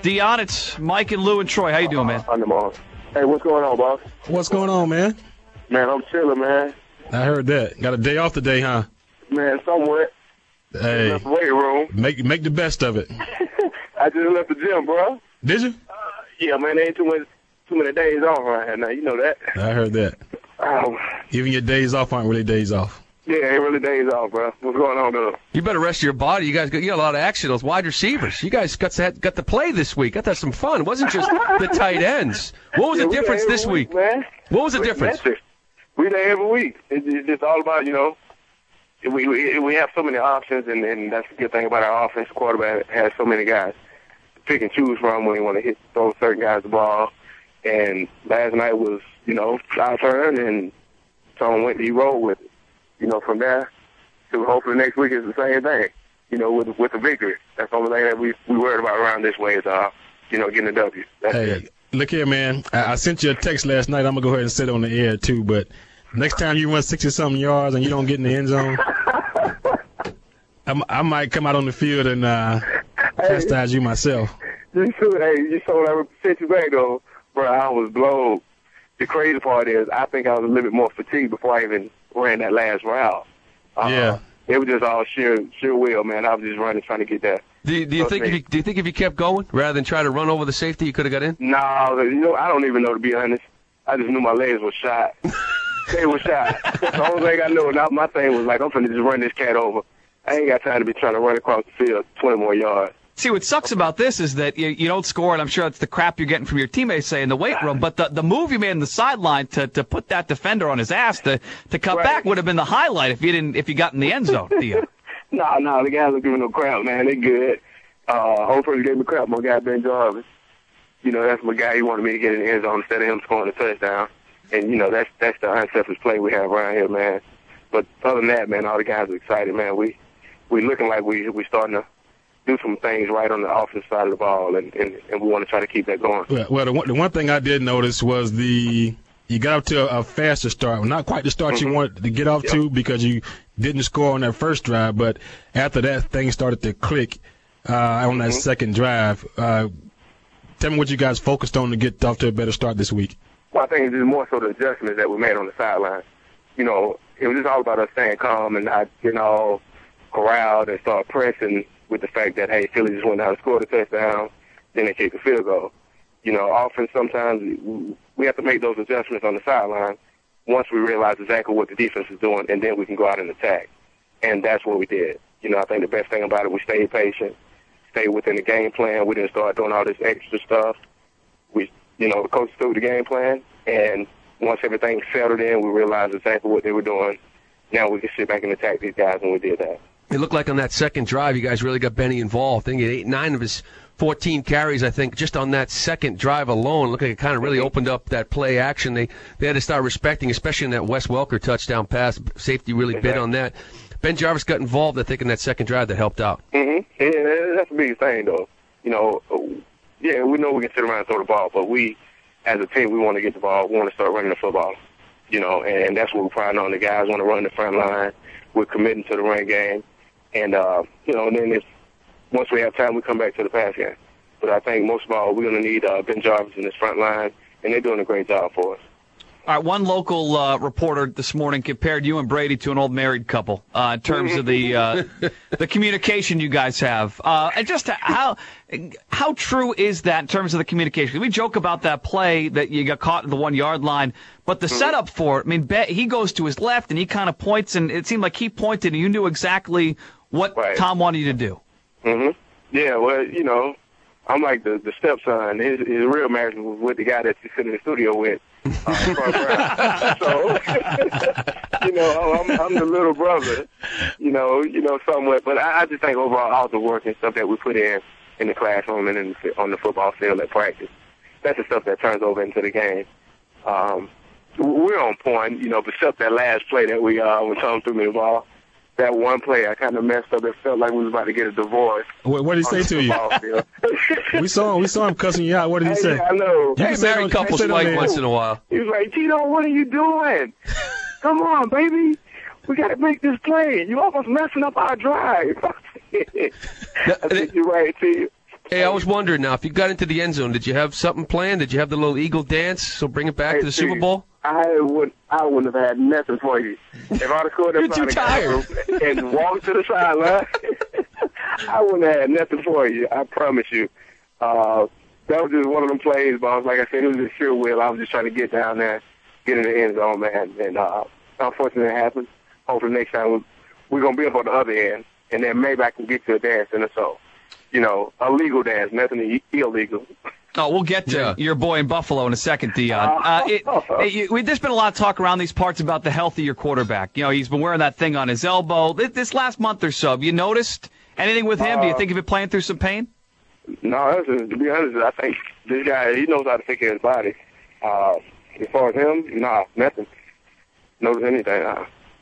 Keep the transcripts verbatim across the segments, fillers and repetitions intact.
Dion, it's Mike and Lou and Troy. How you doing, man? On the ball. Hey, what's going on, boss? What's going on, man? Man, I'm chilling, man. I heard that. Got a day off today, huh? Man, somewhere. Hey, Left the weight room. make make the best of it. I just left the gym, bro. Did you? Uh, yeah, man, there ain't too many, too many days off right here now. You know that. I heard that. Um, Even your days off aren't really days off. yeah, ain't really days off, bro. What's going on, though? You better rest your body. You guys got, you got a lot of action. Those wide receivers. You guys got to, got to play this week. Got to have some fun. It wasn't just the tight ends. What was Yeah, the we difference there this every week? Man. What was the We difference? massive. We there every week. It's, it's just all about, you know, we we, we have so many options, and, and that's the good thing about our offense. Quarterback has so many guys to pick and choose from when he want to hit throw certain guys the ball. And last night was, you know, our turn, and someone went he rolled with it. You know, from there to hopefully next week is the same thing. You know, with with the victory. That's the only thing that we we worried about around this way is uh, you know, getting a W. That's Hey, it. look here, man. I, I sent you a text last night. I'm gonna go ahead and sit on the air too. But next time you run sixty something yards and you don't get in the end zone, I, I might come out on the field and uh, chastise you myself. You should, hey, you saw what I sent you back though, bro. I was blown. The crazy part is, I think I was a little bit more fatigued before I even ran that last round. Uh, Yeah. It was just all sheer, sheer will, man. I was just running, trying to get that. Do you, do you think if you, do you think if you kept going rather than try to run over the safety, you could have got in? No, you know, I don't even know, to be honest. I just knew my legs were shot. They were shot. The only thing I knew, now my thing was like, I'm finna just run this cat over. I ain't got time to be trying to run across the field twenty more yards. See, what sucks about this is that you, you don't score, and I'm sure that's the crap you're getting from your teammates, say, in the weight room. But the, the move you made in the sideline to, to put that defender on his ass to, to cut Right. back would have been the highlight if you didn't if you got in the end zone. Theo. No, no, the guys don't give me no crap, man. They good. Uh, whole person gave me crap. My guy Ben Jarvis. You know, that's my guy. He wanted me to get in the end zone instead of him scoring a touchdown. And you know, that's that's the unselfish play we have around here, man. But other than that, man, all the guys are excited, man. We we looking like we we starting to do some things right on the offensive side of the ball, and and, and we want to try to keep that going. Well, well the, one, the one thing I did notice was the you got up to a, a faster start. Not quite the start Mm-hmm. you wanted to get off Yep. to because you didn't score on that first drive, but after that, things started to click uh, on that Mm-hmm. second drive. Uh, tell me what you guys focused on to get off to a better start this week. Well, I think it's just more so the adjustments that we made on the sideline. You know, it was just all about us staying calm and not getting all corralled and start pressing with the fact that, hey, Philly just went down and scored a touchdown, then they kicked the field goal. You know, often sometimes we have to make those adjustments on the sideline once we realize exactly what the defense is doing, and then we can go out and attack. And that's what we did. You know, I think the best thing about it, we stayed patient, stayed within the game plan. We didn't start doing all this extra stuff. We, you know, the coach stood with the game plan, and once everything settled in, we realized exactly what they were doing. Now we can sit back and attack these guys, and we did that. It looked like on that second drive, you guys really got Benny involved. I think he had eight, nine of his fourteen carries, I think, just on that second drive alone. It looked like it kind of really opened up that play action. They they had to start respecting, especially in that Wes Welker touchdown pass. Safety really Exactly. bid on that. Ben Jarvis got involved, I think, in that second drive that helped out. Mm-hmm. Yeah, that's the biggest thing, though. You know, yeah, we know we can sit around and throw the ball, but we, as a team, we want to get the ball. We want to start running the football. You know, and that's what we're priding on. The guys want to run the front line. We're committing to the run game. And, uh, you know, and then it's, once we have time, we come back to the pass game. But I think most of all, we're going to need uh, Ben Jarvis in this front line, and they're doing a great job for us. All right, one local uh, reporter this morning compared you and Brady to an old married couple uh, in terms of the uh, the communication you guys have. Uh, and just how how true is that in terms of the communication? We joke about that play that you got caught at the one-yard line, but the mm-hmm. setup for it, I mean, Bet, he goes to his left and he kind of points, and it seemed like he pointed and you knew exactly what right. Tom wanted you to do. Mm-hmm. Yeah, well, you know, I'm like the, the stepson. His, his real marriage was with the guy that you sit in the studio with. Uh, so, you know, I'm, I'm the little brother, you know, you know, somewhat. But I, I just think overall, all the work and stuff that we put in in the classroom and in the, on the football field at practice, that's the stuff that turns over into the game. Um, we're on point, you know, except that last play that we uh, when Tom threw me the ball. That one play, I kind of messed up. It felt like we was about to get a divorce. What, what did he say to you? we saw him. We saw him cussing you out. What did he hey, say? Yeah, I know. You hey, married couples fight once in a while. He was like, Tito, what are you doing? Come on, baby. We got to make this play. You almost messing up our drive. I think you're right, T. Hey, I was wondering now, if you got into the end zone, did you have something planned? Did you have the little eagle dance? So bring it back Hey, to the Steve, Super Bowl? I would, I wouldn't have had nothing for you. If I'd have scored that You're too tired. and walked to the sideline, I wouldn't have had nothing for you. I promise you. Uh, that was just one of them plays, boss. Like I said, it was just sure will. I was just trying to get down there, get in the end zone, man. And uh, unfortunately, it happened. Hopefully, next time we're, we're gonna be up on the other end, and then maybe I can get you a dance in the soul. You know, a legal dance, nothing illegal. Oh, we'll get to Yeah. your boy in Buffalo in a second, Dion. Uh, it, it, you, we, there's been a lot of talk around these parts about the health of your quarterback. You know, he's been wearing that thing on his elbow. This, this last month or so, have you noticed anything with him? Uh, Do you think of it playing through some pain? No, listen, to be honest, I think this guy, he knows how to take care of his body. Uh, as far as him, nah, nothing. Knows anything. Uh,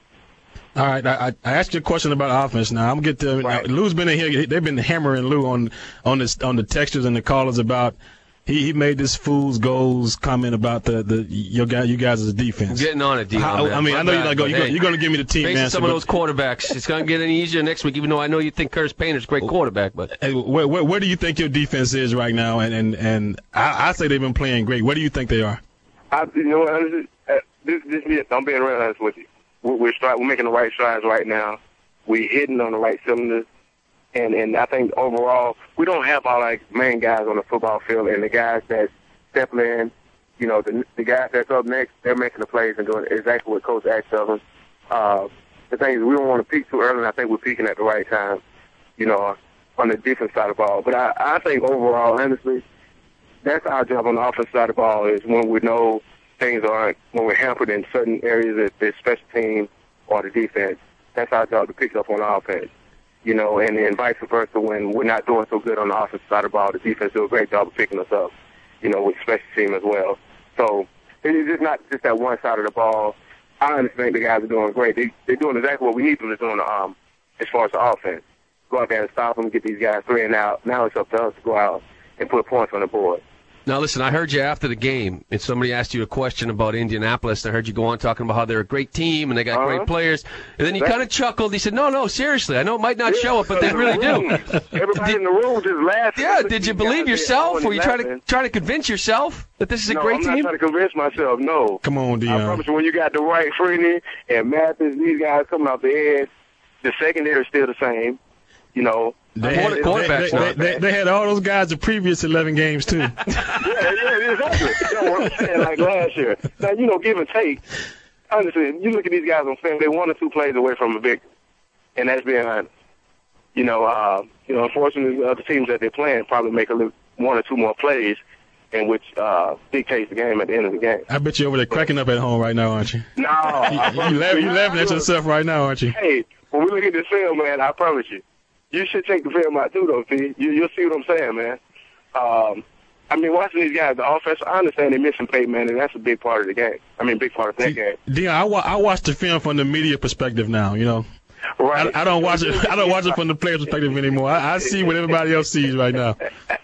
All right, I, I asked you a question about offense. Now I'm gonna get to Right. Lou's been in here. They've been hammering Lou on on this on the textures and the callers about he, he made this fool's goals comment about the the your guy you guys as a defense. I'm getting on it, Dion. How- man. I mean, My I know you're bad, not going. but You're, hey, gonna, you're going to give me the team facing answer. some of but- those quarterbacks, it's going to get any easier next week, even though I know you think Curtis Painter's a great quarterback. But Hey, where, where, where do you think your defense is right now? And and, and I, I say they've been playing great. Where do you think they are? I, you know, honestly, uh, this, this, this, I'm being real honest with you. We're, we're, stri- we're making the right strides right now. We're hitting on the right cylinders. And, and I think overall, we don't have all like main guys on the football field, and the guys that step in, you know, the, the guys that's up next, they're making the plays and doing exactly what Coach asked of them. Uh, the thing is, we don't want to peak too early, and I think we're peaking at the right time, you know, on the defense side of the ball. But I, I think overall, honestly, that's our job on the offense side of the ball is when we know things aren't, when we're hampered in certain areas of the special team or the defense, that's our job to pick up on the offense. You know, and, and vice versa, when we're not doing so good on the offensive side of the ball, the defense do a great job of picking us up, you know, with special team as well. So it's just not just that one side of the ball. I understand the guys are doing great. They, they're doing exactly what we need them to do on the, um, as far as the offense. Go out there and stop them, get these guys three and out. Now it's up to us to go out and put points on the board. now, listen, I heard you after the game, and somebody asked you a question about Indianapolis. I heard you go on talking about how they're a great team and they got Uh-huh. great players. And then you That- kind of chuckled. He said, no, no, seriously. I know it might not show it, but they really do. Everybody Did- in the room just laughing. Yeah, did you believe yourself? Were you trying to laughing. trying to convince yourself that this is a No, great I'm not team? trying to convince myself, no. Come on, I Dion. promise you, when you got the right Freeney and Mathis, these guys coming off the edge, the secondary is still the same. You know, They, Quarter- had, quarterbacks they, now. they, they, they had all those guys the previous eleven games too. yeah, yeah, exactly. You know what I'm saying? Like last year. Now, you know, give and take. Honestly, you look at these guys on film; they one or two plays away from a victory, and that's being honest. You know, uh, you know, unfortunately, the other teams that they're playing probably make a little, one or two more plays, in which uh, dictates the game at the end of the game. I bet you're over there cracking up at home right now, aren't you? No, You, you, laugh, you laughing at yourself right now, aren't you? Hey, when we look at this film, man, I promise you, you should check the film out too, though, P. You, you'll see what I'm saying, man. Um, I mean, watching these guys, the offense, I understand they're missing Peyton Manning. That's a big part of the game. I mean, big part of that game. Dion, I, wa- I watch the film from the media perspective now. You know, Right. I, I don't watch it. I don't watch it from the player's perspective anymore. I, I see what everybody else sees right now.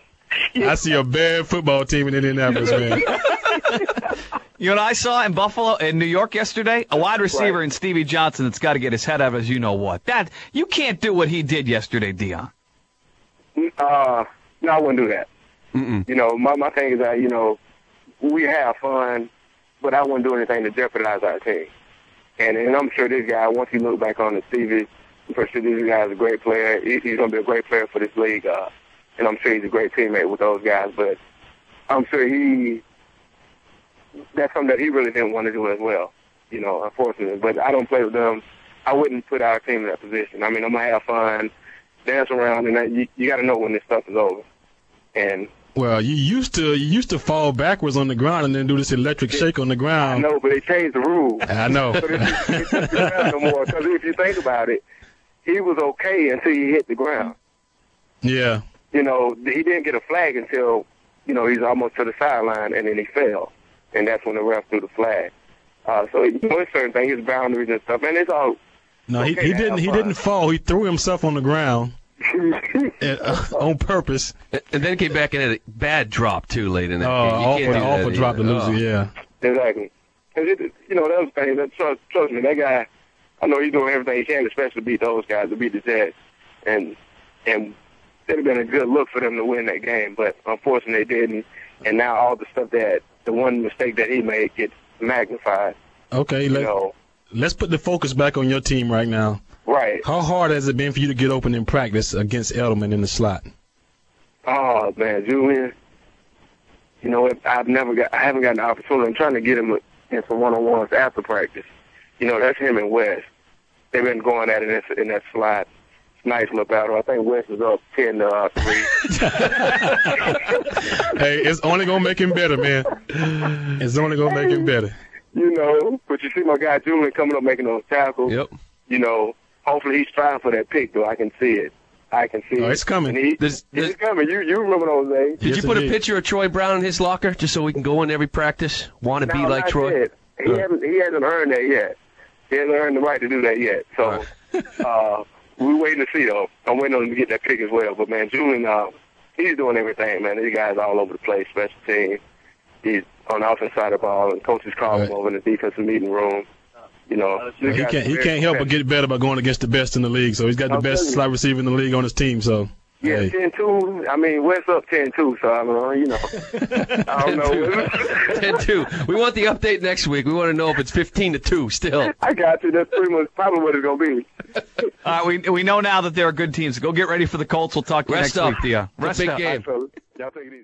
I see a bad football team in Indianapolis, man. You know what I saw in Buffalo, in New York yesterday? A wide receiver Right. in Stevie Johnson that's got to get his head out of his you know what. That you can't do what he did yesterday, Dion. Uh, no, I wouldn't do that. Mm-mm. You know, my, my thing is that, you know, we have fun, but I wouldn't do anything to jeopardize our team. And, and I'm sure this guy, once he looks back on the Stevie, I'm pretty sure this guy's a great player. He, he's going to be a great player for this league. Uh, and I'm sure he's a great teammate with those guys. But I'm sure he, that's something that he really didn't want to do as well, you know, unfortunately. But I don't play with them. I wouldn't put our team in that position. I mean, I'm going to have fun, dance around, and that, you, you got to know when this stuff is over. And Well, you used to you used to fall backwards on the ground and then do this electric shake on the I ground. know, but they changed the rules. I know. So this is it's not no more. Because if you think about it, he was okay until he hit the ground. Yeah. You know, he didn't get a flag until, you know, he's almost to the sideline, and then he fell. And that's when the ref threw the flag. Uh, so, you know, it's certain things, his boundaries and stuff. And it's all... No, he, okay he to didn't. have He fun. didn't fall. He threw himself on the ground and, uh, on purpose. And then came back and had a bad drop, too, late in that Oh, game. You awful, can't do that awful drop to either. lose Oh. it. Yeah. Exactly. Cause it, you know, that was thing. That, trust, trust me, that guy, I know he's doing everything he can, especially to beat those guys, to beat the Jets. And, and it'd have been a good look for them to win that game, but unfortunately they didn't. And now all the stuff that the one mistake that he made gets magnified. Okay, let, know. let's put the focus back on your team right now. Right. How hard has it been for you to get open in practice against Edelman in the slot? Oh man, Julian. You know, I've never got, I haven't gotten the opportunity. I'm trying to get him in some one-on-ones after practice. You know, that's him and Wes. They've been going at it in, this, in that slot. Nice little battle. I think Wes is up ten to uh, three. Hey, it's only gonna make him better, man. It's only gonna make him better. You know, but you see my guy Julian coming up making those tackles. Yep. You know, hopefully he's trying for that pick, though. I can see it. I can see Oh, it. it's coming. And he, There's- there's- it's coming. You you remember those days? Did Yes, you put indeed. a picture of Troy Brown in his locker just so we can go in every practice? Want to be No, like not Troy? yet. He Uh. hasn't he hasn't earned that yet. He hasn't earned the right to do that yet. So uh, we're waiting to see though. I'm waiting on him to get that pick as well. But man, Julian, uh, he's doing everything, man. These guys all over the place, special team. He's on the offensive side of the ball, and coaches call Right. him over in the defensive meeting room. You know, these He guys can't. are He very can't help but competitive. get better by going against the best in the league. So he's got the I'm best telling you. slot receiver in the league on his team. So Yeah, hey. ten two. I mean, West up ten two, so I mean, you know. I don't know. ten two. We want the update next week. We want to know if it's fifteen to two still. I got you. That's pretty much probably what it's going to be. Uh, we we know now that there are good teams. Go get ready for the Colts. We'll talk to you Rest next up. week, Thea. It's a Rest big up. game. So, y'all take it easy.